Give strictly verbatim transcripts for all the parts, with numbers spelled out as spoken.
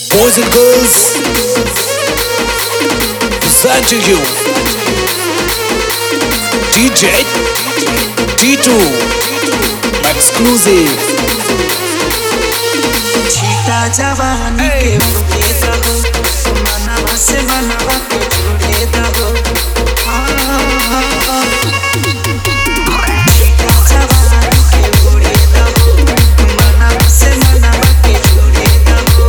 Boys and girls, present to you D J T two exclusive. छीटा जवानी के बुके दहो, मनवा से मनवा के जुड़े दहो। छीटा जवानी के बुके दहो, मनवा से मनवा के जुड़े दहो।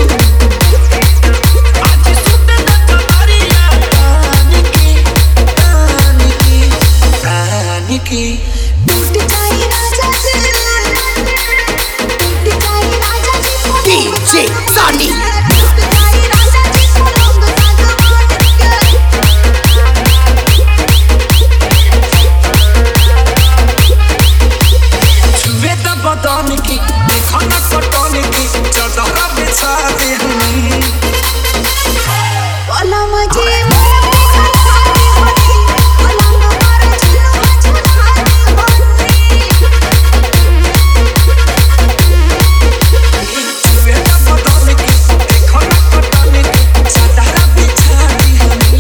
आज सुते न कमरिया रानी की, रानी की, रानी की। टूट जाए राजा जी, टूट जाए राजा जी D J Sunny. टूट जाए राजा जी पलंग सागवान के। छुए त बदन की, देखो न कटन की, चादर बिछा दे हनी। पलंग जी मन पे खलाते होनी, पलंग पर झुलवा झुलाते होनी। छुए त बदन की, देखो न कटन की, चादर बिछा दे हनी।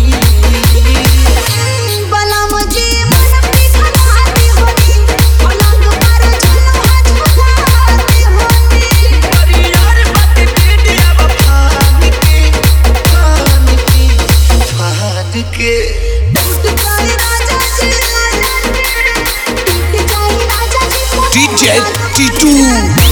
पलंग जी मन पे खलाते होनी, पलंग पर झुलवा झुलाते होनी। अरे यार बात बेटिया बफान के, फान के, फान के। टूट जाए राजा जी, टूट जाए राजा जी D J T two